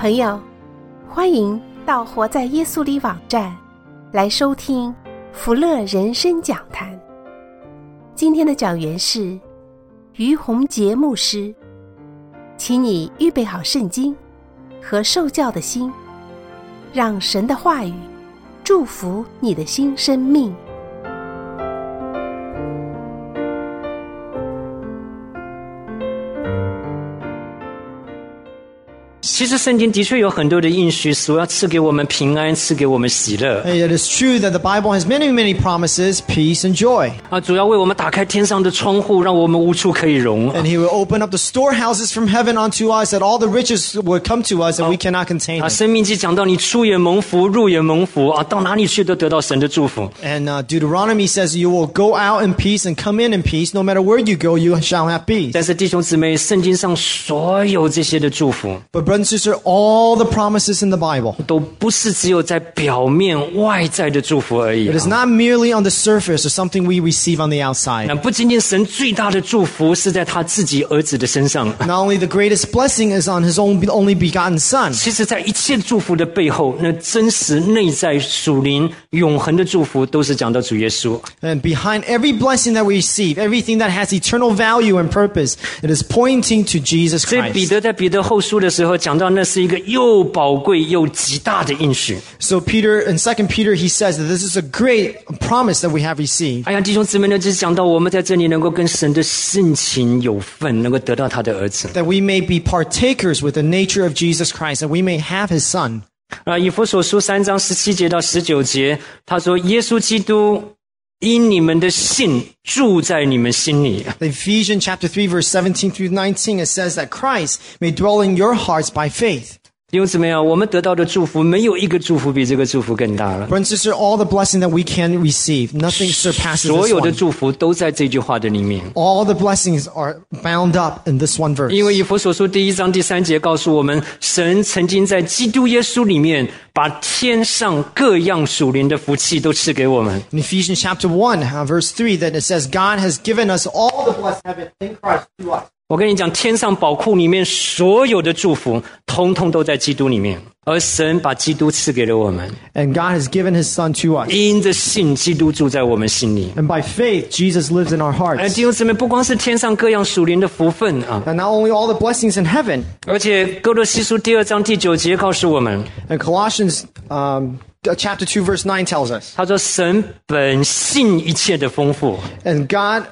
朋友，欢迎到活在耶稣里网站来收听福乐人生讲坛。今天的讲员是于洪杰牧师，请你预备好圣经和受教的心，让神的话语祝福你的新生命。 其实圣经的确有很多的应许，主要赐给我们平安，赐给我们喜乐。 It is true that the Bible has many, many promises, peace and joy. 主要为我们打开天上的窗户，让我们无处可以容。 And He will open up the storehouses from heaven unto us, that all the riches will come to us, and we cannot contain them. 申命记讲到你出也蒙福，入也蒙福到哪里去都得到神的祝福。 And Deuteronomy says you will go out in peace and come in peace. No matter where you go, you shall have peace. 但是弟兄姊妹，圣经上所有这些的祝福 But brothers and sisters, all the promises in the Bible, 都不是只有在表面外在的祝福而已。 it is not merely on the surface or something we receive on the outside. 那不仅仅神最大的祝福是在他自己儿子的身上， Not only the greatest blessing is on His only begotten Son. 其实在一切祝福的背后，那真实内在属灵永恒的祝福都是讲到主耶稣。 And behind every blessing that we receive, everything that has eternal value and purpose, it is pointing to Jesus 所以彼 Christ. 得在彼得后书的时候讲到，那是一个又宝贵又极大的应许。 So in 2 Peter, he says that this is a great promise that we have received. 哎呀，弟兄姊妹呢，就是讲到我们在这里能够跟神的性情有份，能够得到他的儿子。 That we may be partakers with the nature of Jesus Christ, and we may have His Son. 以弗所书3章17节到19节，他说：“耶稣基督因你们的信住在你们心里。” Ephesians chapter 3, verse 17 through 19, it says that Christ may dwell in your hearts by faith. 弟兄姊妹我们得到的祝福，没有一个祝福比这个祝福更大了。 Brothers and sisters, all the blessing that we can receive, nothing surpasses 所 this 有的 one. 祝福都在这句话的里面。 All the blessings are bound up in this one verse. 因为以弗所书1章3节告诉我们，神曾经在基督耶稣里面，把天上各样属灵的福气都赐给我们。 In Ephesians chapter 1, verse 3, that it says, God has given us all the blessed heaven in Christ to us. 我跟你讲，天上宝库里面所有的祝福，通通都在基督里面。而神把基督赐给了我们， And God has given His Son to us. 因着信，基督住在我们心里。 And by faith, Jesus lives in our 弟 hearts. 兄姊妹，不光是天上各样属灵的福分 And not only all the blessings in heaven, 而且哥罗西书2章第9节告诉我们， and Colossians chapter 2, verse 9 tells us, 他说神本性一切的丰富， and God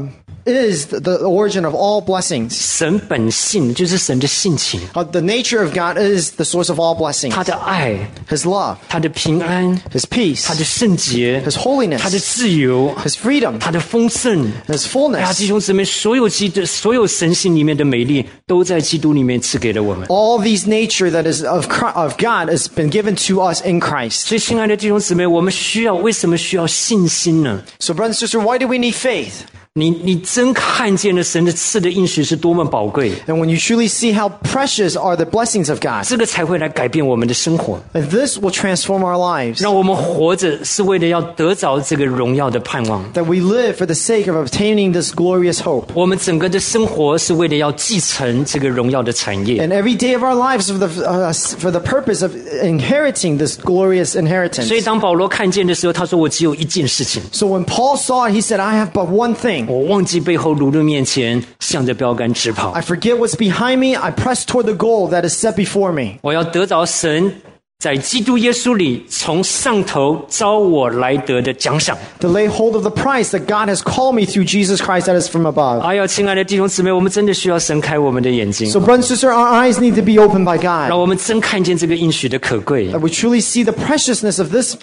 is the origin of all blessings. 神本性就是神的性情， The nature of God is the source of all blessings. 他的爱， His love, 他的平安， His peace, 他的圣洁， His holiness, 他的自由， His freedom, 他的丰盛。 His 哎呀， fullness. 弟兄姊妹，所有神性里面的美丽，都在基督里面赐给了我们。 All these nature that is of God has been given to us in Christ. 所以，亲爱的弟兄姊妹，我们为什么需要信心呢？ So brothers and sisters, why do we need faith? 你真看见了神的赐的应许是多么宝贵， And when you truly see how precious are the blessings of God, 这个才会来改变我们的生活， and this will transform our lives. 让我们活着是为了要得着这个荣耀的盼望。 That we live for the sake of obtaining this glorious hope. 我们整个的生活是为了要继承这个荣耀的产业。 And every day of our lives for the purpose of inheriting this glorious inheritance. 所以当保罗看见的时候，他说：“我只有一件事情， So when Paul saw it, he said, I have but one thing. 我忘记背后，如鹿面前，向着标杆直跑。 I forget what's behind me. I press toward the goal that is set before me. 我要得着神在基督耶稣里从上头招我来得的奖赏。” To lay hold of the price that God has called me through Jesus Christ that is from above. 哎呀，亲爱的弟兄姊妹，我们真的需要神开我们的眼睛， So brothers and sisters, our eyes need to be opened by 让 God. 我们真看见这个应许的可贵 That we truly see the preciousness of this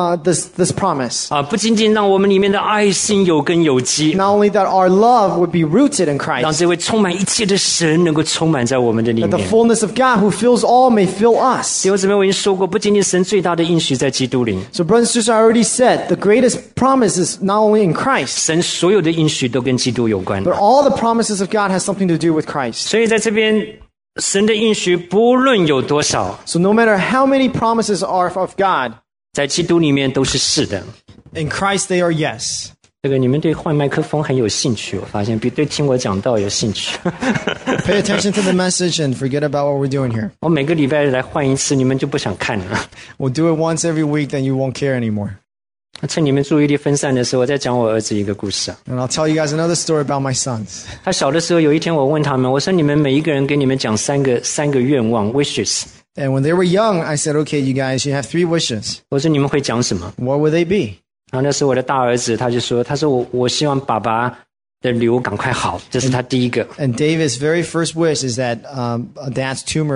promise. 不仅仅让我们里面的爱心有根有基， Not only that our love would be rooted in 让 Christ, 这位充满一切的神能够充满在我们的里 that the 面。 fullness of God who fills all may fill us. 弟兄姊妹，我已经说过，不仅仅神最大的应许在基督里， So brothers and sisters, I already said the greatest promise is not only in Christ, 神所有的应许都跟基督有关。 but all the promises of God has something to do with Christ. 所以在这边，神的应许不论有多少， So no matter how many promises are of God, 在基督里面都是是的。 in Christ they are yes. 这个你们对换麦克风很有兴趣，我发现比对听我讲道有兴趣。 Pay attention to the message and forget about what we're doing here. 我每个礼拜来换一次，你们就不想看了。 We'll do it once every week, then you won't care anymore. 趁你们注意力分散的时候，我再讲我儿子一个故事啊。 And I'll tell you guys another story about my sons. 他小的时候，有一天我问他们，我说你们每一个人给你们讲三个愿望 wishes。 And when they were young, I said, okay, you guys, you have 3 wishes. 我说你们会讲什么？ What would they be? 然后那时候我的大儿子他说我希望爸爸的瘤赶快好，这是他第一个。 And David's very first wish is that Dad's tumor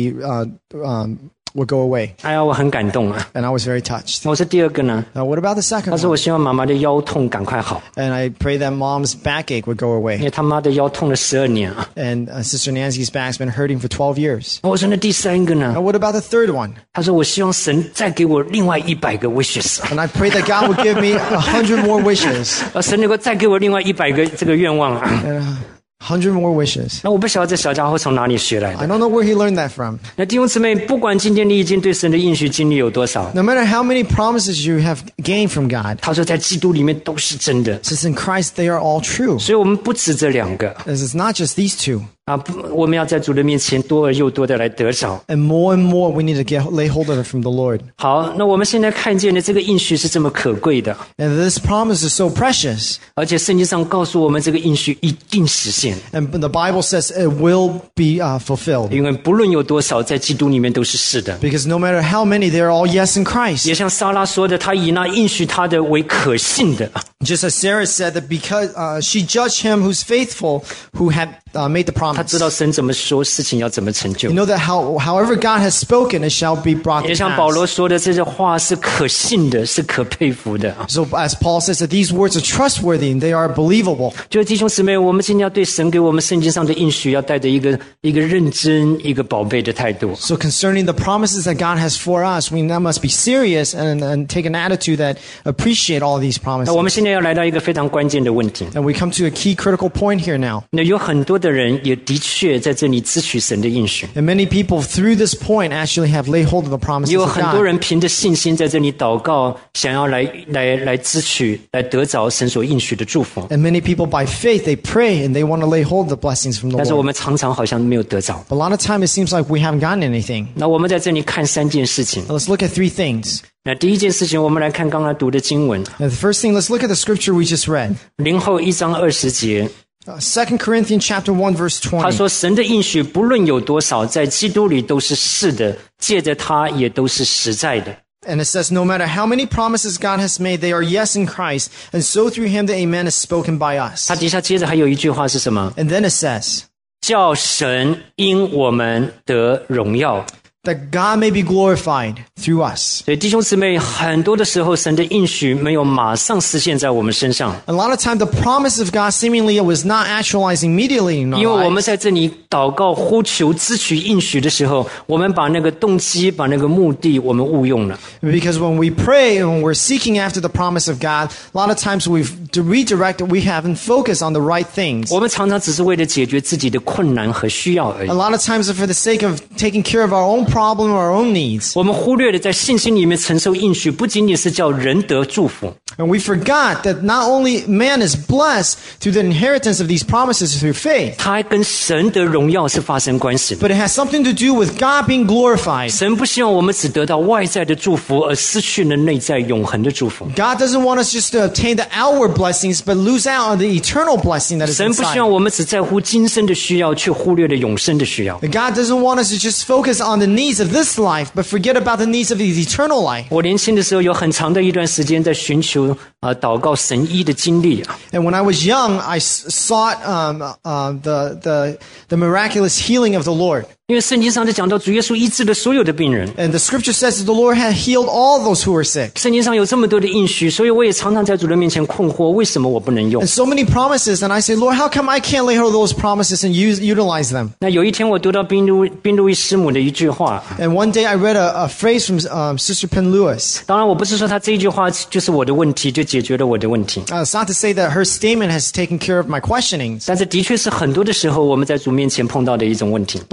would go away. 哎呀，我很感动啊。 And I was very touched. 我说第二个呢？ Now, what about the second 他说 one? 我希望妈妈的腰痛赶快好， And I pray that Mom's backache would go 因 away. 为他妈的腰痛了12年啊。 And Sister Nancy's back's been hurting for 12 years. 我说那第三个呢？ Now, what about the third one? 他说我希望神再给我另外100个 wishes， And I pray that God would give me 100 more wishes. 神能够再给我另外100个这个愿望啊。 100 more wishes. 那我不晓得这小家伙从哪里学来 I 的。 don't know where he learned that from. 那弟兄姊妹，不管今天你已经对神的应许经历有多少， No matter how many promises you have gained from God, 他说在基督里面都是真的， since in Christ they are all true. 所以我们不止这2个 As it's not just these 2. 啊，我们要在主的面前多而又多的来得着。 And more we need to lay hold of it from the Lord. 好，那我们现在看见的这个应许是这么可贵的， And this promise is so precious. 而且圣经上告诉我们这个应许一定实现， And the Bible says it will be fulfilled. 因为不论有多少，在基督里面都是是的。 Because no matter how many, they're all yes in Christ. 也像撒拉说的，他以那应许他的为可信的。 Just as Sarah said that because she judged him who's faithful, who had made the 他 promise. 知道神怎么说，事情要怎么成就 You。know that however God has spoken, it shall be brought 也 to 像保 pass. 罗说的，这些话是可信的，是可佩服的。 So as Paul says that these words are trustworthy and they are believable. 就是弟兄姊妹，我们今天要对神给我们圣经上的应许，要带着一个认真、一个宝贝的态度。 So concerning the promises that God has for us, we now must be serious and take an attitude that appreciate all of these 那 promises. 我们现在要来到一个非常关键的问题。 And we come to a key critical point here now. 那有很多的人也的确在这里支取神的应许， And many people through this point actually have laid hold of the promises 也有 of 很多 God. 人凭着信心在这里祷告，想要来支取、来得着神所应许的祝福。 And many people by faith, they pray and they want to lay hold of the blessings from the 但是我 Lord. 们常常好像没有得着。 But a lot of time it seems like we haven't gotten anything. 那我们在这里看3件事情。 Now let's look at 3 things. 那第一件事情，我们来看刚才读的经文， Now the first thing, let's look at the scripture we just read. 林后1章20节， 2 Corinthians chapter 1 verse 他 20. 说：“神的应许不论有多少，在基督里都是是的，借着他也都是实在的。” And it says, no matter how many promises God has made, they are yes in Christ. And so through him the amen is spoken by us. 他底下接着还有一句话是什么？ And then it says, 叫神因我们得荣耀。 that God may be glorified through us. 所以弟兄姊妹，很多的时候，神的应许没有马上实现在我们身上， A lot of time, the promise of God seemingly was not actualized immediately in 因为 our 我们 lives. 在这里祷告、呼求、支取应许的时候，我们把那个动机、把那个目的，我们误用了。 Because when we pray and when we're seeking after the promise of God, a lot of times we've redirected, we haven't focused on the right things. 我们常常只是为了解决自己的困难和需要而已 A。lot of times for the sake of taking care of our own problem or our own needs. 我们忽略了在信心里面承受应许，不仅仅是叫人得祝福， And we forgot that not only man is blessed through the inheritance of these promises through faith, 它还跟神的荣耀是发生关系的。 but it has something to do with God being glorified. 神不希望我们只得到外在的祝福，而失去了内在永恒的祝福。 God doesn't want us just to obtain the outward blessings, but lose out on the eternal blessing that is 神不希 inside. 望我们只在乎今生的需要，却忽略了永生的需要。 And God doesn't want us to just focus on the needs of this life, but forget about the needs of the eternal life. 我年轻的时候有很长的一段时间在寻求祷告神医的经历。 And when I was young, I sought the miraculous healing of the Lord. 因为圣经上就讲到主耶稣医治了所有的病人， And the scripture says that the Lord had healed all those who were sick. 圣经上有这么多的应许，所以我也常常在主的面前困惑，为什么我不能用 And？so many promises, and I say, Lord, how come I can't lay hold of those promises and utilize them? 那有一天我读到宾路易师母的一句话， And one day I read a phrase from Sister Penn Lewis. 当然我不是说她这一句话就是我的问题，就解决了我的问题， It's not to say that her statement has taken care of my questionings, 但是的确是很多的时候我们在主面前碰到的一种问题。 but a lot of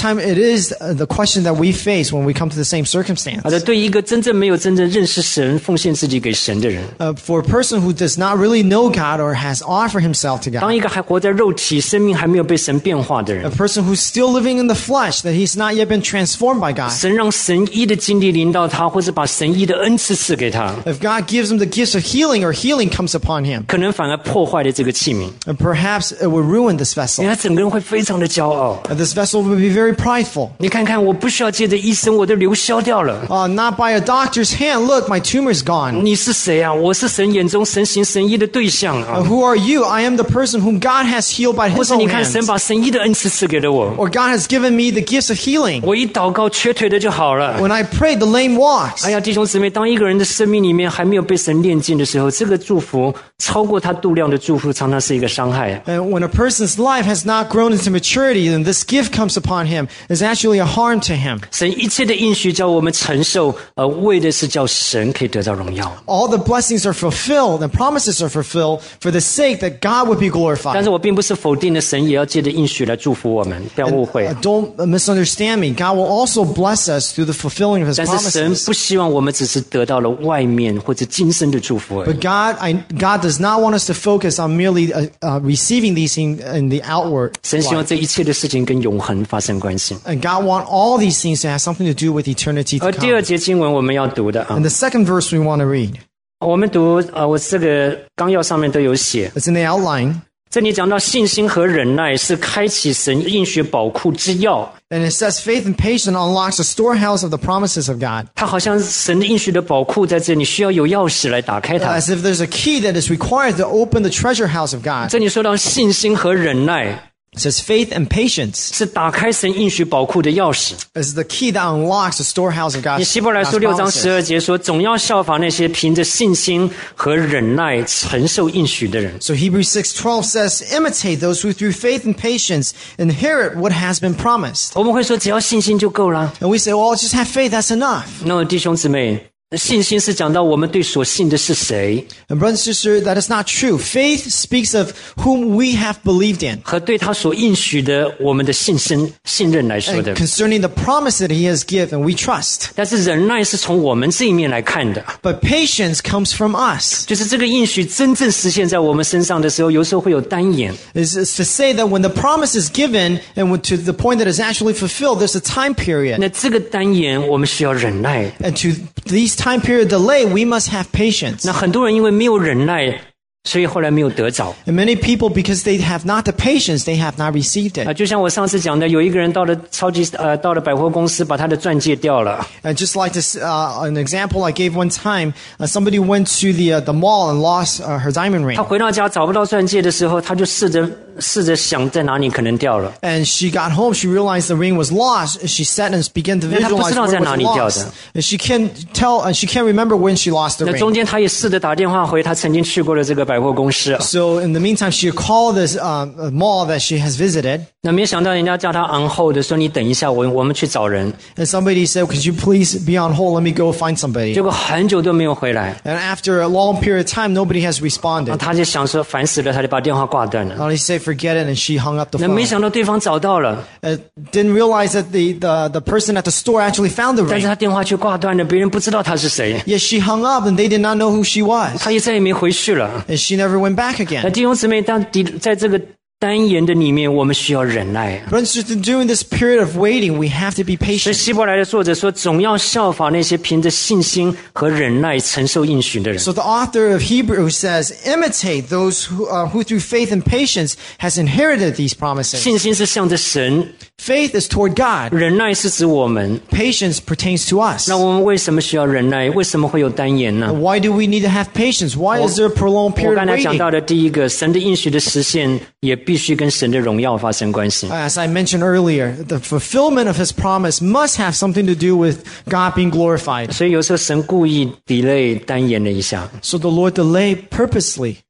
time it is the question that we face when we come to the same circumstance. 好的，对一个没有真正认识神、奉献自己给神的人， For a person who does not really know God or has offered himself to 当 God, 一个还活在肉体、生命还没有被神变化的 a 人， person who's still living in the flesh, that he's not yet been transformed by God. 神让神医的经历临到他，或者把神医的恩赐赐给他， If God gives him the gifts of healing or healing comes upon him, 可能反而破坏了这个器皿， and perhaps it will ruin this 因 vessel. 为他整个人会非常的骄傲。 And this vessel will be very prideful. 你看看，我不需要借着医生，我的瘤消掉了。 Not by a doctor's hand. Look, my tumor's gone. 你是谁啊？我是神眼中神行神医的对象啊！ Who are you? I am the person whom God has healed by 或 his 者你 own 看，神 hands. 把神医的恩赐赐给了我， Or God has given me the gifts of healing. 我一祷告，瘸腿的就好了。 When I pray, the lame walks. 哎呀，弟兄姊妹，当一个人的生命里面还没有被神炼净的时候，这个祝福超过他度量的祝福，常常是一个伤害。 And when a person's life has not grown into maturity, then this gift comes upon him is actually a harm to him. 神一切的应许叫我们承受，为的是叫神可以得到荣耀。 All the blessings are fulfilled and promises are fulfilled for the sake that God would be 但 glorified. 是我并不是否定了神也要借着应许来祝福我们，不要误会。 Don't misunderstand me. God will also bless us through the fulfilling of his 但是神 promises. 不希望我们只是得到了外面或者今生的祝福而已。 But God does not want us to focus on merely receiving these things in the outward 神希望 life. 这一切的事情跟永恒发生关系。 And God wants all these things to have something to do with eternity 而 to 第二 come. 节经文我们要读的啊 And，the second verse we want to read. 我们读我这个纲要上面都有写， It's in the outline. 这里讲到信心和忍耐是开启神应许宝库之钥， And it says faith and patience unlocks the storehouse of the promises of God. 它好像神的应许的宝库在这里，需要有钥匙来打开它。 As if there's a key that is required to open the treasure house of God. 这里说到信心和忍耐 It says faith and patience 是打开神应许宝库的钥匙。 is the key that unlocks the storehouse of 你 God's 希伯来书 God's 6章 promises. 12节说，总要效法那些凭着信心和忍耐承受应许的人。 So Hebrews 6:12 says, imitate those who through faith and patience inherit what has been promised. 我们会说，只要信心就够了。 And we say, well, just have faith, that's enough. 那弟兄姊妹，信心是讲到我们对所信的是谁， And brother and sister, that is not true. Faith speaks of whom we have believed in. 和对他所应许的我们的信任来说 And 的。 concerning the promise that he has given, we trust. 但是忍耐是从我们这一面来看的， But patience comes from us. 就是这个应许真正实现在我们身上的时候，有时候会有单眼。 Is to say that when the promise is given and to the point that it's actually fulfilled, there's a time period. 那这个单眼我们需要忍耐。 And to these time period delay, we must have patience. 那很多人因为没有忍耐，所以后来没有得着。 And many people, because they have not the patience, they have not received it. 就像我上次讲的，有一个人到了到了百货公司，把他的钻戒掉了。 And just like this, an example I gave one time, somebody went to the mall and lost her diamond ring. 他回到家找不到钻戒的时候，他就试着想在哪里可能掉了。 And she got home, she realized the ring was lost. She sat and began to 因为她不知 visualize 道 where 在 it 哪里 was 掉 lost. 的。 And she can't tell, she can't remember when she lost the 那 ring. 中间他也试着打电话回他曾经去过的这个百货公司。 So in the meantime, she called this mall that she has visited. 那没想到人家叫他 on hold 的说你等一下，我们去找人。 And somebody said, could you please be on hold? Let me go find somebody. 结果很久都没有回来， And after a long period of time, nobody has 那 responded. 他就想说烦死了，他就把电话挂断了。 And he said, forget it, and she hung up the 那 phone. 没想到对方找到了， Didn't realize that the person at the store actually found the 但是 ring. 他电话却挂断了，别人不知道他是谁， Yet she hung up, and they did not know who she was. 他也再也没回去了。 And she never went back 那 again. 弟兄姊妹，在这个单言的里面，我们需要忍耐。 Brothers and sisters, during this period of waiting, we have to be 所以 patient. 希伯来的作者说，总要效法那些凭着信心和忍耐承受应许的人。 So the author of Hebrews says, imitate those who through faith and patience has inherited these promises. 信心是向着神， Faith is toward God. 忍耐是指我们。 Patience pertains to us. 那我们为什么需要忍耐？为什么会有单言呢？ Why do we need to have patience? Why is there a prolonged 我 period 刚 of 才讲 waiting? 到的第一个，神的应许的实现也必须跟神的荣耀发生关系。 As I mentioned earlier, the fulfillment of his promise must have something to do with God being glorified. 所以有时候神故意 delay 单言了一下， So the Lord delayed purposely.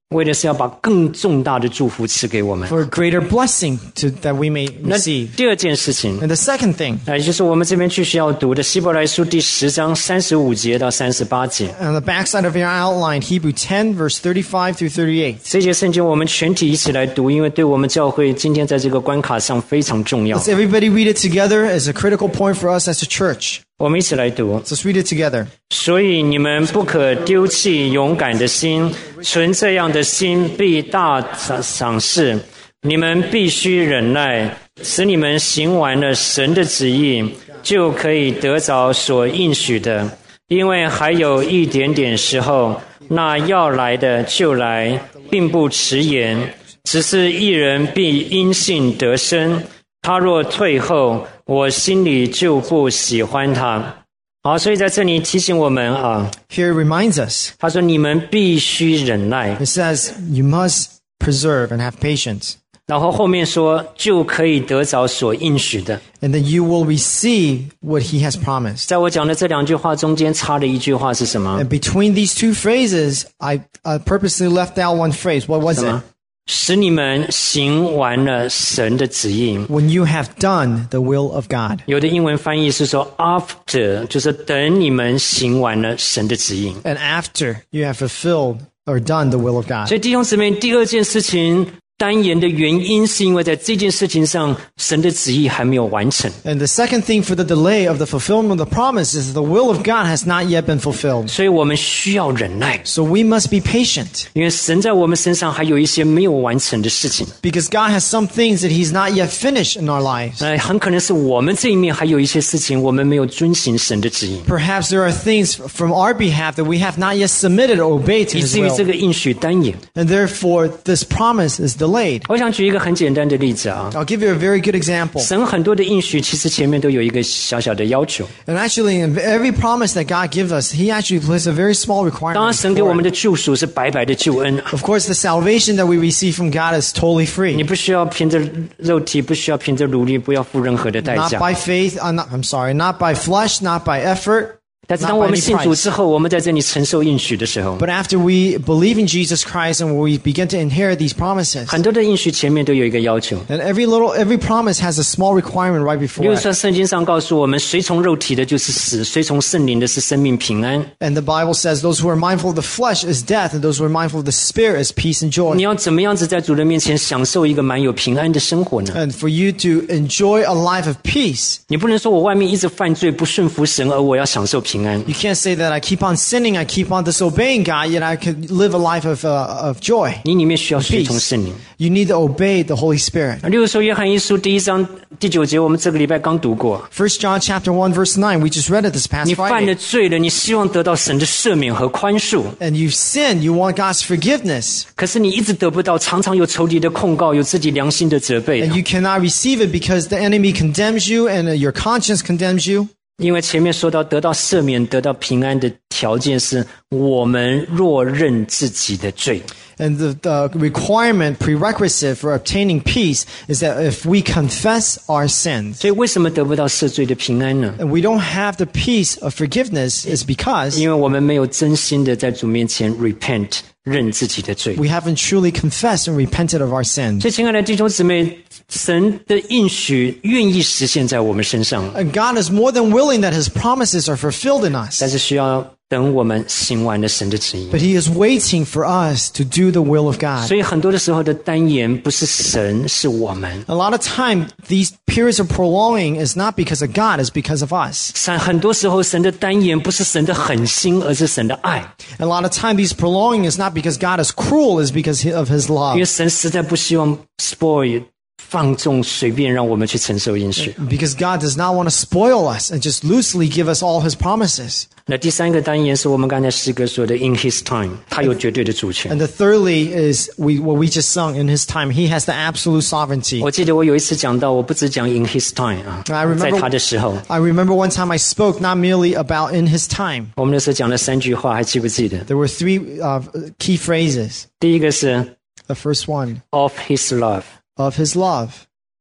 为的是要把更重大的祝福赐给我们。 for a greater blessing that we may 那 receive. 第二件事情， And the second thing, 也就是我们这边继续要读的希伯来书第10章35节到38节。 on the backside of your outline, Hebrew 10, verse 35 through 38. 这节圣经我们全体一起来读，因为对我们教会今天在这个关卡上非常重要。 Let's everybody read it together as a critical point for us as a church. 我们一起来读。 Let's read it together. 所以你们不可丢弃勇敢的心，存这样的心必大赏识。你们必须忍耐，使你们行完了神的旨意，就可以得着所应许的。因为还有一点点时候，那要来的就来，并不迟延。只是一人必因信得生，他若退后，我心里就不喜欢他。好，所以在这里提醒我们啊， Here it reminds us. 他说你们必须忍耐， It says, you must preserve and have patience. 然后后面说就可以得着所应许的。 And then you will receive what he has promised. 在我讲的这两句话中间插了一句话是什么？ And between these two phrases, I purposely left out one phrase. What was 什 it? 么？使你们行完了神的旨意。 When you have done the will of God. 有的英文翻译是说 after， 就是等你们行完了神的旨意。 And after you have fulfilled or done the will of God. 所以弟兄姊妹，第二件事情单言的原因是因为在这件事情上，神的旨意还没有完成。 And the second thing for the delay of the fulfillment of the promise is the will of God has not yet been fulfilled. 所以我们需要忍耐， So we must be patient 因为神在我们身上还有一些没有完成的事情。 because God has some things that he's not yet finished in our lives. 很可能是我们这一面还有一些事情我们没有遵行神的旨意， Perhaps there are things from our behalf that we have not yet submitted or obeyed to 以 his 至于这 will. 个应许单言。 And therefore, this promise is delayed. 我想举一个很简单的例子啊， I'll give you a very good example. 神很多的应许其实前面都有一个小小的要求。 And actually, in every promise that God gives us, he actually places a very small 当然 requirement. 神给我 for 们 it. 的救赎是白白的救恩， Of course, the salvation that we receive from God is totally 你 free. 不需要凭着肉体，不需要凭着努力，不要付任何的代 Not 价。 by faith, not by flesh, not by effort. 但是 Not 当我 by 们 any 信主 price. 之后，我们在这里承受应许的时候， But after we believe in Jesus Christ and we begin to inherit these promises, 很多的应许前面都有一个要求。 and every promise has a small requirement right 比 before 如 it. 说，圣经上告诉我们，随从肉体的就是死，随从圣灵的是生命平安。 And the Bible says those who are mindful of the flesh is death, and those who are mindful of the spirit is peace and 你 joy. 要怎么样子在主的面前享受一个满有平安的生活呢？ And for you to enjoy a life of peace, 你不能说我外面一直犯罪不顺服神，而我要享受平安。 you can't say that I keep on sinning, I keep on disobeying God, yet I can live a life of joy. 你里面需要随从圣灵。 You need to obey the Holy Spirit. 例如说，约翰一书第1章第9节，我们这个礼拜刚读过。 1 John chapter 1 verse 9, we just read it this past 你犯了 Friday. 罪了，你希望得到神的赦免和宽恕， And you've sinned, you want God's forgiveness, 可是你一直得不到，常常有仇敌的控告，有自己良心的责备。 and you cannot receive it because the enemy condemns you and your conscience condemns you. 因为前面说到得到赦免、得到平安的条件是我们若认自己的罪。 And the requirement, prerequisite for obtaining peace is that if we confess our sins, 所以为什么得不到赦罪的平安呢？ and we don't have the peace of forgiveness is because 因为我们没有真心的在主面前 repent 认自己的罪。 we haven't truly confessed and repented of our sins. 所以，亲爱的弟兄姊妹，神的应许愿意实现在我们身上， And God is more than willing that his promises are fulfilled in us. 但是需要等我们行完了神的旨意。 But he is waiting for us to do the will of God. 所以很多的时候的单言不是神，是我们。 A lot of time, these periods of prolonging is not because of God, it's because of us. 很多时候神的单言不是神的狠心，而是神的爱。 A lot of time, these prolonging is not because God is cruel, it's because of his 因 love. 为神实在不希望 spoil 放纵随便让我们去承受应许。 Because God does not want to spoil us and just loosely give us all his promises. 那第三个单言是我们刚才诗歌说的 in his time， 他有绝对的主权。 And the thirdly is what we just sung, in his time. He has the absolute sovereignty. 我记得我有一次讲到，我不只讲 in his time 啊， I remember- 在他的时候， I remember one time I spoke not merely about in his time. 我们那时候讲了3句话，还记不记得？ There were three key phrases. 第一个是 The first one, of his love， of his love.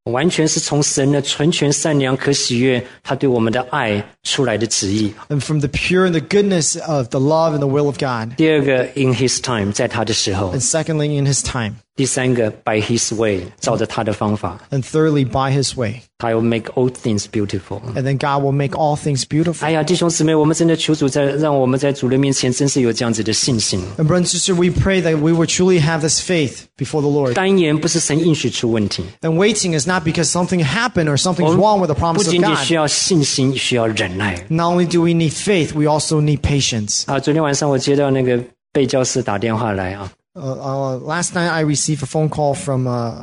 完全是从神的纯全善良可喜悦他对我们的爱出来的旨意。 and from the pure and the goodness of the love and the will of God. 第二个 in his time 在他的时候。 And secondly, in his time. 第三个 by his way 照着他的方法。 And thirdly, by his way. 他will make all things beautiful。 And then God will make all things beautiful. 哎呀，弟兄姊妹，我们真的求主让我们在主的面前真是有这样子的信心。 And brother and sister, we pray that we will truly have this faith before the Lord. 单言不是神应许出问题， And waiting is not because something happened or 我 something's 们 wrong with the 不 promise of 仅仅需 God. 要信心，需要忍耐。 Not only do we need faith, we also need patience. 昨天晚上我接到那个贝教师打电话来啊， Last night I received a phone call from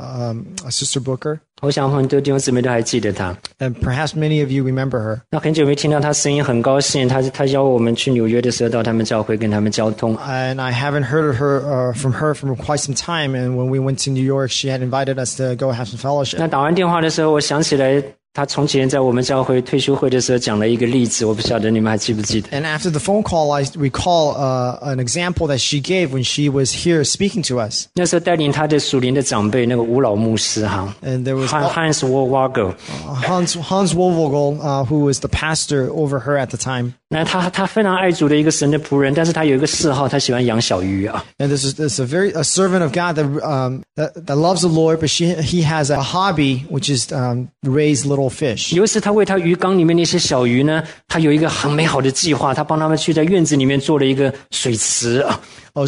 Sister Booker. 我想很多弟兄姊妹都还记得他。 And perhaps many of you remember her. 那很久没听到他声音，很高兴。他邀我们去纽约的时候，到他们教会跟他们交通。 And I haven't heard of her from quite some time. And when we went to New York, she had invited us to go have some fellowship. 那打完电话的时候，我想起来他从前在我们教会退休会的时候讲了一个例子，我不晓得你们还记不记得。 And after the phone call, I recall an example that she gave when she was here speaking to us. 那时候带领他的属灵的长辈，那个吴老牧师哈 And there was ，Hans Wogel。 Hans Wolvogel, who was the pastor over her at the time. 那他非常爱主的一个神的仆人，但是他有一个嗜好，他喜欢养小鱼啊。 And this is a servant of God that loves the Lord, but he has a hobby which is raise little fish. 有一次，他为他鱼缸里面那些小鱼呢，他有一个很美好的计划，他帮他们去在院子里面做了一个水池啊。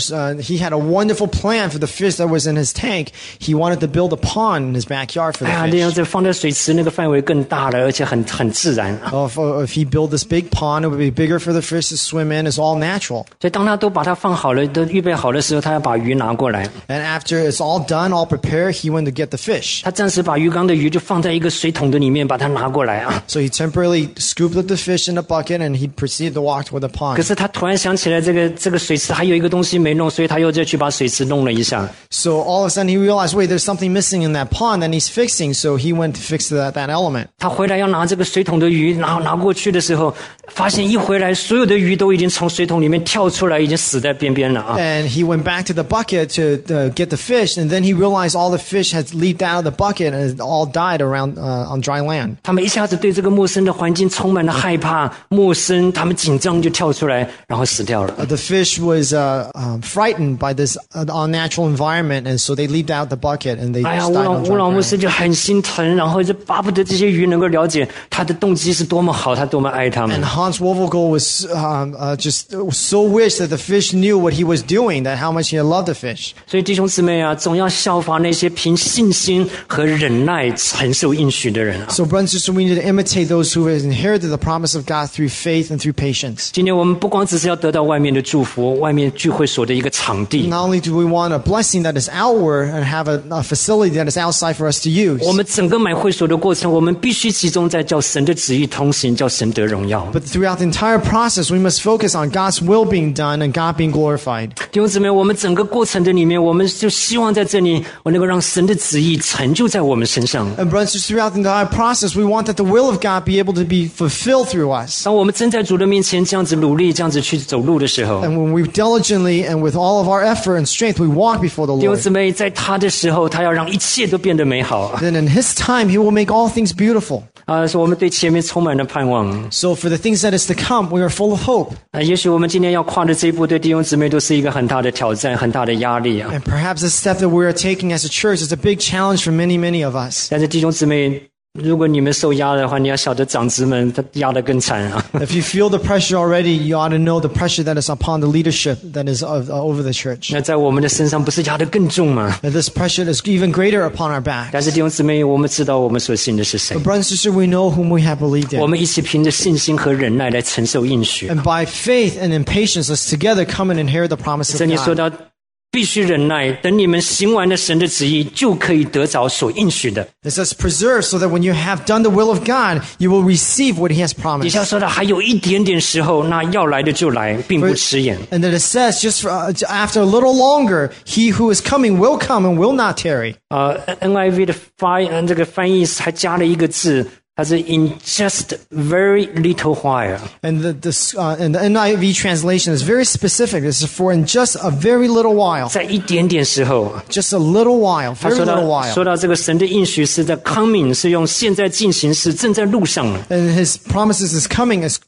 He had a wonderful plan for the fish that was in his tank. He wanted to build a pond in his backyard for 哎呀， the 这样 fish. 子放在水池那个范围更大了，而且很自然啊。 If he built this big pond, it would be bigger for the fish to swim in. It's all natural. 所以当他都把它放好了，都预备好的时候，他要把鱼拿过来。 And after it's all done, all prepared, he went to get the fish. 他暂时把鱼缸的鱼就放在一个水桶的里面，把它拿过来啊。 So he temporarily scooped up the fish in a bucket and he proceeded to walk toward the 可 pond. 是他突然想起来，这个水池还有一个东西没弄，所以他又再去把水池弄了一下。 So all of a sudden he realized, wait, there's something missing in that pond that he's fixing. So he went to fix that element. 他回来要拿这个水桶的鱼拿过去的时候，发现一回来，所有的鱼都已经从水桶里面跳出来，已经死在边边了啊！ And he went back to the bucket to get the fish. And then he realized all the fish had leaped out of the bucket and it all died around on dry land. 他们一下子对这个陌生的环境充满了害怕、陌生，他们紧张就跳出来，然后死掉了。 The fish was frightened by this unnatural environment, and so they leaped out the bucket and they 哎呀， just died on 吴 dry 老牧 ground. 师就很心疼，然后就巴不得这些鱼能够了解他的动机是多么好，他多么爱他们 And。Hans Wolvogel was just so wished that the fish knew what he was doing, that how much he had loved the fish. 所以弟兄姊妹啊，总要效法那些凭信心和忍耐承受应许的人啊。 So, brothers and sisters, we need to imitate those who have inherited the promise of God through faith and through patience. 今天我们不光只是要得到外面的祝福，外面聚会所的一个场地， Not only do we want a blessing that is outward and have a facility that is outside for us to use, 我们整个买会所的过程，我们必须集中在叫神的旨意通行，叫神得荣耀。 but throughout the entire process, we must focus on God's will being done and God being glorified. 弟兄姊妹，我们整个过程的里面，我们就希望在这里，我能够让神的旨意成就在我们身上。 And brothers and sisters, throughout the entire process, we want that the will of God be able to be fulfilled through us. 当我们真在主的面前这样子努力，这样子去走路的时候， And when we diligently and with all of our effort and strength, we walk before the 弟兄 Lord, 姊妹，在他的时候，他要让一切都变得美好 then in His time, He will make all things beautiful. 啊！所以我们对前面充满了盼望 So for the things that is to come, we are full of hope. 啊！也许我们今天要跨的这一步，对弟兄姊妹都是一个很大的挑战，很大的压力啊！ And perhaps the step that we are taking as a church is a big challenge for many, many of us. 但是弟兄姊妹，如果你们受压的话，你要晓得长子们他压得更惨啊！ If you feel the pressure already, you ought to know the pressure that is upon the leadership that is over the church. 那在我们的身上不是压得更重吗？ And this pressure is even greater upon our back. 但是弟兄姊妹，我们知道我们所信的是谁 But，brothers and sisters, we know whom we have believed 我 in. 们一起凭着信心和忍耐来承受应许。 And by faith and in patience, let's together come and inherit the promise 这 of 里说 God. 到必须忍耐，等你们行完了神的旨意，就可以得着所应许的。 It says preserve so that when you have done the will of God, you will receive what He has 底 promised. 下说的还有一点点时候，那要来的就来，并不迟延。 And then it says, just after a little longer, He who is coming will come and will not tarry. NIV 的这个翻译还加了一个字， 它是 in just very little while。 And and the NIV translation is very specific. This is for in just a very little while. 在一点点时候， Just a little while, 他 very 说 little 到 while. 这个神的应许是在 coming， 是用现在进行时，正在路上了。 And his promises is coming as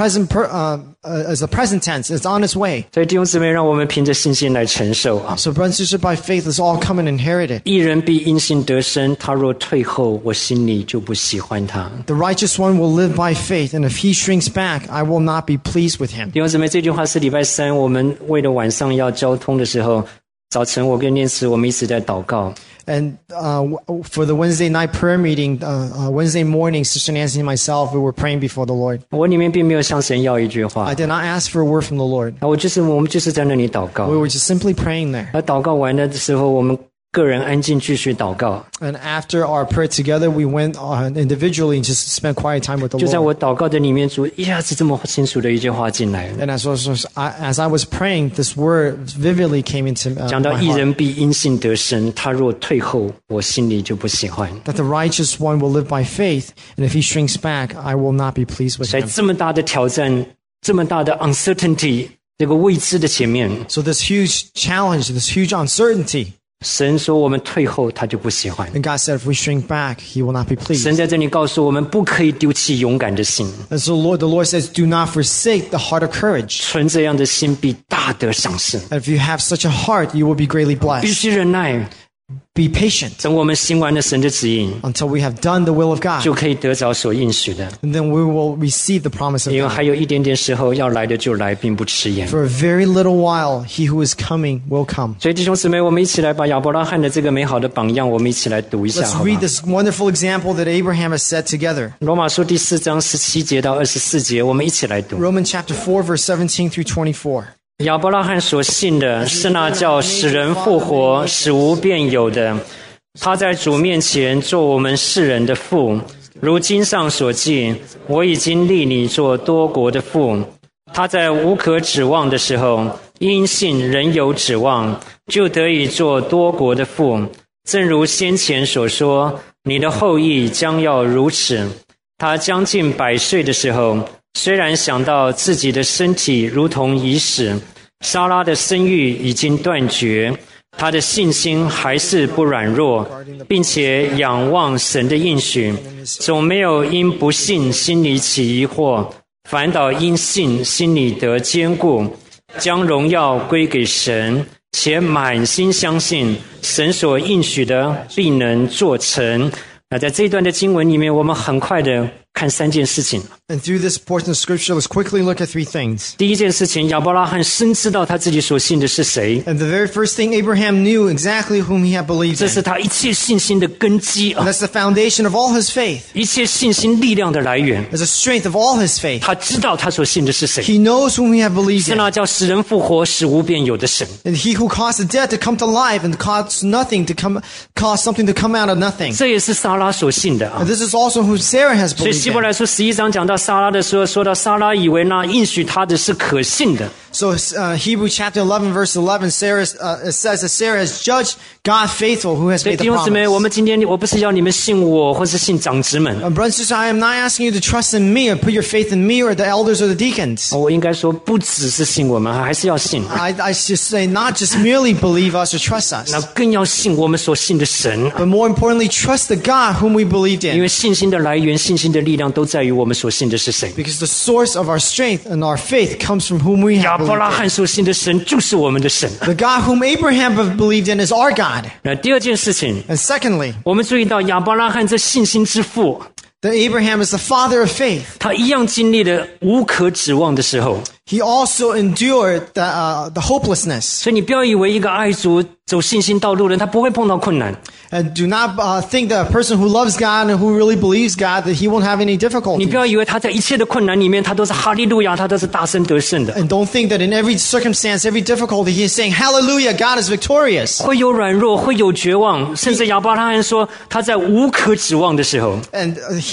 as a present tense. It's on its way. 所以弟兄姊妹，让我们凭着信心来承受啊！ So brothers and sisters, by faith, let's all come and inherit it. 义人必因信得生，他若退后，我心里就不喜欢他。 The righteous one will live by faith, and if he shrinks back, I will not be pleased with him. 弟兄姊妹，这句话是礼拜三我们为了晚上要交通的时候，早晨我跟念慈我们一直在祷告。 And for the Wednesday night prayer meeting, Wednesday morning, Sister Nancy and myself, we were praying before the Lord. 我里面并没有向神要一句话 I，did not ask for a word from the Lord. 我们就是在那里祷告 We。were just simply praying there. 而祷告完了的时候，我们个人安静继续祷告。 And after our prayer together, we went individually and just spent quiet time with the 就在 Lord. 我祷告的里面，主一下子这么清楚的一句话进来了， And as I was praying, this word vividly came into 讲到 my 义 heart. 人必因信得生，他若退后，我心里就不喜欢。 That the righteous one will live by faith, and if he shrinks back, I will not be pleased with 在 him. 这么大的挑战，这么大的 uncertainty 这个未知的前面， So this huge challenge, this huge uncertainty, 神说我们退后，他就不喜欢。 and God said if we shrink back, he will not be 神 pleased. 在这里告诉我们，不可以丢弃勇敢的心， And so the Lord says, do not forsake the heart of courage. 存这样的心必大得赏赐。 And if you have such a heart, you will be greatly 必 blessed. 须忍耐， Be patient 等我们行完了神的指引， until we have done the will of God. 就可以得着所应许的。 And then we will receive the promise of 因为 God. 还有一点点时候要来的就来，并不迟延。 For a very little while, he who is coming will come. 所以弟兄姊妹，我们一起来把亚伯拉罕的这个美好的榜样，我们一起来读一下， Let's 好吗 read？ this wonderful example that Abraham has set together. 罗马书第4章17节到24节，我们一起来读。 Romans chapter 4, verse 17 through 24. 亚伯拉罕所信的是那叫使人复活、使无变有的。他在主面前做我们世人的父，如经上所记：我已经立你做多国的父。他在无可指望的时候，因信仍有指望，就得以做多国的父。正如先前所说，你的后裔将要如此。他将近100岁的时候，虽然想到自己的身体如同已死，撒拉的生育已经断绝，他的信心还是不软弱，并且仰望神的应许，总没有因不信心里起疑惑，反倒因信心里得坚固，将荣耀归给神，且满心相信神所应许的必能做成。那在这一段的经文里面，我们很快的看3件事情。 And through this portion of scripture, let's quickly look at 3 things. 第一件事情，亚伯拉罕深知道他自己所信的是谁， And the very first thing, Abraham knew exactly whom he had believed 这是 in. 他一切信心的根基 And 啊， that's the foundation of all his faith. 一切信心力量的来源。 It's the strength of all his faith. 他知道他所信的是谁， He knows whom he had believed 是 in. 那叫使人复活、使无变有的神。 And he who caused the dead to come to life and caused something to come out of nothing. 这也是撒拉所信的 And 啊。 this is also who Sarah has 所以 believed 希伯 in. 来书11章讲到撒拉的时候，说到撒拉以为那应许他的是可信的。 So Hebrew chapter 11, verse 11, it says that Sarah has judged God faithful who has 所以 made 弟 the 兄姊妹，我 promise. 们今天我不是要你们信我，或是信长子们， Brothers and sisters, I am not asking you to trust in me or put your faith in me or the elders or the deacons. 我应该说不只是信我们，还是要信， I should say not just merely believe us or trust 那 us, 更要信我们所信的神。 but more importantly, trust the God whom we believed 因 in. 为信心的来源、信心的力量都在于我们所信的是谁。 Because the source of our strength and our faith comes from whom we 亚 have 伯拉 believed in. 罕所信的神就是我们的神。 The God whom Abraham believed in is our God. 那第二件事情， And secondly, 我们注意到亚伯拉罕这信心之父， that Abraham is the father of faith. 他一样经历了无可指望的时候。 He also endured the hopelessness. 所以你不要以为一个爱主走信心道路的人，他不会碰到困难。 And do not think that a person who loves God and who really believes God, that he won't have any 你 difficulties. 不要以为他在一切的困难里面，他都是哈利路亚，他都是大声得胜的。 And don't think that in every circumstance, every difficulty, he is saying, Hallelujah, God is victorious. 会有软弱，会有绝望，甚至亚伯拉罕说他在无可指望的时候， And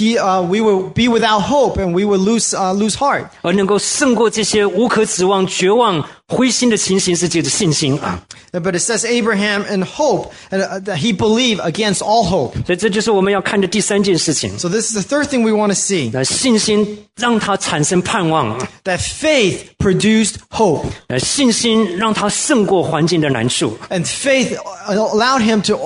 we will be without hope and we will lose heart. 而能够胜过这些无可指望、绝望、灰心的情形，是借着信心啊。 But it says Abraham in hope, that he believed against all hope. 所以这就是我们要看的第三件事情。 So this is the third thing we want to see, 信心让他产生盼望， that faith produced hope. 信心让他胜过环境的难处。 And faith allowed him to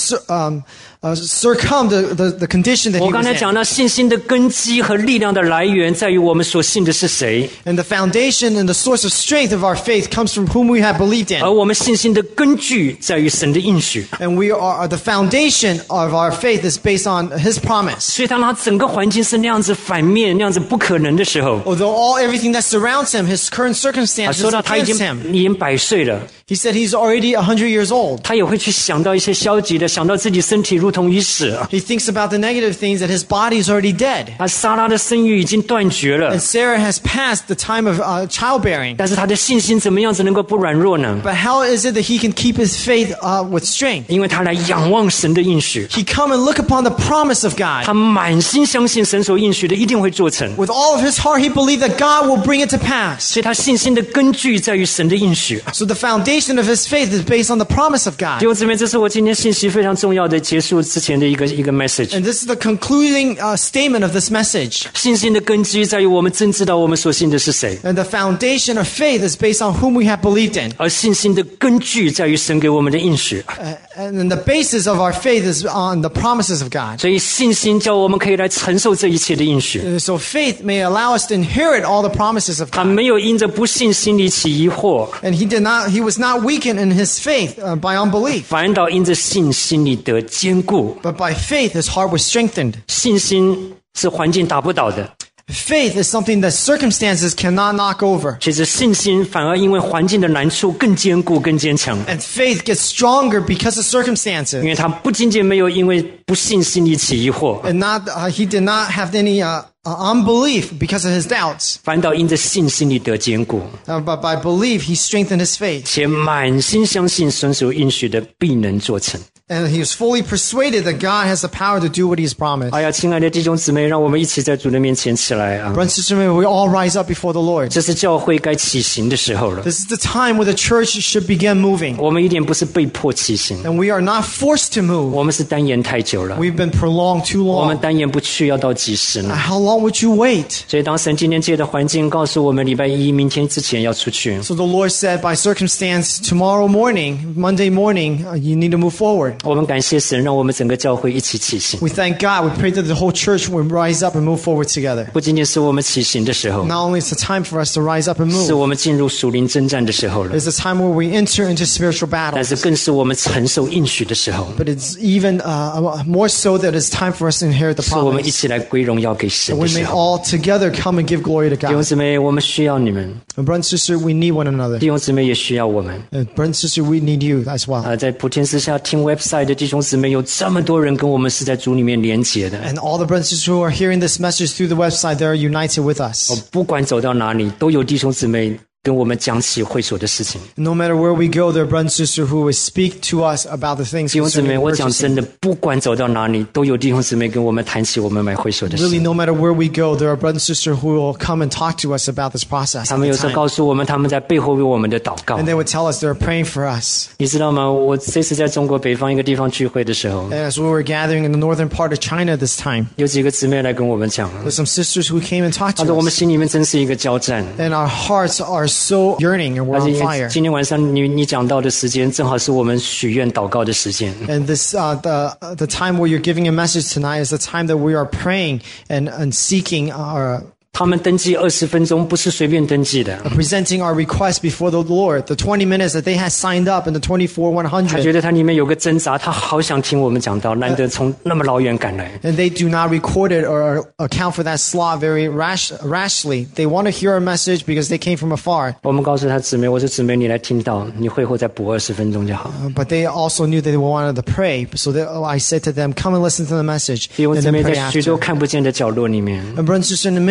circum the condition that 我 he 刚 was 才 in. 讲到信心的根基和力量的来源在于我们所信的是谁， And the foundation and the source of strength of our faith comes from whom we have believed 而 in. 我们信心的根据在于神的应许。 And the foundation of our faith is based on his promise. 所以当他整个环境是那样子反面、那样子不可能的时候， Although everything that surrounds him, his current 他 circumstances 说到他已 against 经 him, 100岁了， he said he's already 100 years old. 他也会去想到一些消极的，想到自己身体如同已死。 He thinks about the negative things, that his body is already dead. 撒拉的生育已经断绝了 And，Sarah has passed the time of childbearing. 但是他的信心怎么样子能够不软弱呢？ But how is it that he can keep his faith with strength? 因为他来仰望神的应许， He come and look upon the promise of God. 他满心相信神所应许的一定会做成， With all of his heart, he believed that God will bring it to pass. 所以他信心的根据在于神的应许。 So the foundation of his faith is based on the promise of God. 弟兄姊妹，这是我今天信息非常重要的结束之前的一个 message。 And this is the concluding statement of this message. 信心的根基在于我们真知道我们所信的是谁， And the foundation of faith is based on whom we have believed in. 而信心的根据在于神给我们的应许。 And then the basis of our faith is on the promises of God. 所以信心叫我们可以来承受这一切的应许。 So faith may allow us to inherit all the promises of 他 God. 没有因着不信心里起疑惑， And he was not weakened in his faith by unbelief. 反倒因着信心里得坚固。 But by faith, his heart was strengthened. 信心是环境打不倒的， Faith is something that circumstances cannot knock over. 其实信心反而因为环境的难处更坚固、更坚强。 And faith gets stronger because of 因 circumstances. 为他不仅仅没有因为不信心里起疑惑， And he did not have any unbelief because of his doubts. 反倒因着信心里得坚固， But by belief, he strengthened his faith. 且满心相信神所应许的必能做成。 And he was fully persuaded that God has the power to do what he has promised. 哎呀，亲爱的弟兄姊妹，让我们一起在主的面前起来啊！ Brothers and sisters, may we all rise up before the Lord. 这是教会该起行的时候了。 This is the time where the church should begin moving. 我们一点不是被迫起行， And we are not forced to move. 我们是单言太久了。 We've been prolonged too 我们 long. 单言不去，要到几时呢？ How long would you wait? 所以当神今天借的环境告诉我们，礼拜一明天之前要出去， So the Lord said, by circumstance, tomorrow morning, Monday morning, you need to move forward. 我们感谢神，让我们整个教会一起起行。 We thank God. We pray that the whole church will rise up and move forward together. 不仅仅是我们起行的时候， Not only is the time for us to rise up and 是 move, 我们进入属灵征战的时候了， it's the time where we enter into spiritual 但 battle. 是更是我们承受应许的时候， But it's even more so that it's time for us to inherit the 是我们一 promise. 起来归荣耀给神 And 的 we 时 may 候。 all together come and give glory to 弟兄 God. 姊妹，我们需要你们； And brothers and sisters, we need one another. 弟兄姊妹也需要我们。 And brothers and sisters, we need you as well. 在普天之下听 website 的弟兄姊妹，有这么多人跟我们是在主里面连结的。 And all the brothers and sisters who are hearing this message through the website, they're united with us. 不管走到哪里，都有弟兄姊妹跟我们讲起会所的事情。 No matter where we go, there are brothers and sisters who will speak to us about the things 弟兄姊妹， concerning 我讲真 purchasing. 的，不管走到哪里，都有弟兄姊妹跟我们谈起我们买会所的事 Really, no matter where we go, there are brothers and sisters who will come and talk to us about this process. 他 at 们 the 有时候 time. 告诉我们，他们在背后为我们的祷告 And。they would tell us they're praying for us. 你知道吗？我这次在中国北方一个地方聚会的时候， And as we were gathering in the northern part of China this time, 有几个姊妹来跟我们讲， there's some sisters who came and talked 他 to 说我们 us. 心里面真是一个交战。 And our hearts are so yearning and we're 而 on 且 fire. 今天晚上你讲到的时间，正好是我们许愿祷告的时间。 And this, the time where you're giving a message tonight is the time that we are praying and seeking our 他们登记20分钟，不是随便登记的。 presenting our request before the Lord. The 20 minutes that they had signed up and the 他觉 24,100. 得他里面有个挣扎，他好想听我们讲到，难得从那么老远赶来。 And they do not record it or account for that slot very rashly. They want to hear our message because they came from afar. 我们告诉他姊妹，我说姊妹，你来听到，你会后再补20分钟就好。 But they also knew that they wanted to pray. So I said to them, come and listen to the message 弟兄 and 姊 then 妹， pray 在许多 after. 看不见的角落里面， And brothers and sisters, in many, many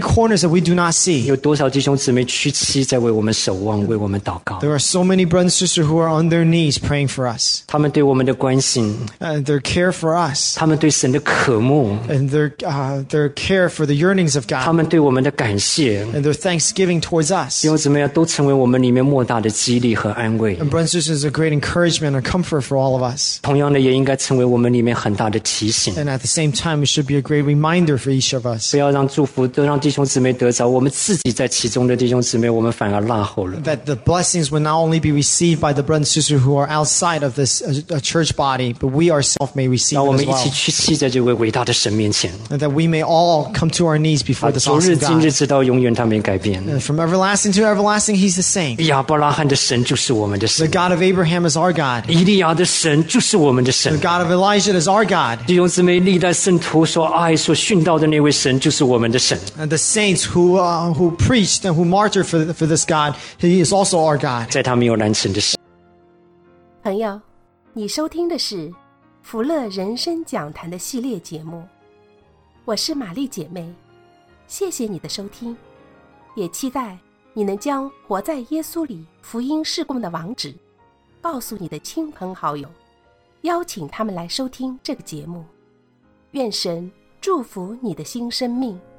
corners that we do not see. 有多少弟兄姊妹屈膝在为我们守望，为我们祷告。 There are so many brothers and sisters who are on their knees praying for us. 他们对我们的关心， And their care for us. 他们对神的渴慕， And their care for the yearnings of 他 God. 们对我们的感谢， And their thanksgiving towards us. 弟兄姊妹啊，都成为我们里面莫大的激励和安慰。 And brothers and sisters, a great encouragement and comfort for all of us. 同样的，也应该成为我们里面很大的提醒。 And at the same time, it should be a great reminder for each of us. 不要让祝福都让弟兄姊妹得着，我们自己在其中的弟兄姊妹，我们反而落后了。 That the blessings will not only be received by the brothers and sisters who are outside of this church body, but we ourselves may receive 让我 it 们 as 一起 well. 屈膝在这位伟大的神面前， And that we may all come to our knees before this 从日 awesome 今日 God. 直到永远，他没改变。 And from everlasting to everlasting, He's the same. 亚伯拉罕的神就是我们的 The 神， God of Abraham is our God. 以利亚的神就是我们的 The 神。 God of Elijah is our God. 弟兄姊妹，历代圣徒所爱、所殉道的那位神就是我们的神。 And the saints who preached and who martyred for this God, He is also our God. 在他没有难成的事。 朋友，你收听的是福乐人生讲坛的系列节目，我是玛丽姐妹，谢谢你的收听，也期待你能将活在耶稣里福音事工的网址告诉你的亲朋好友，邀请他们来收听这个节目。愿神祝福你的新生命。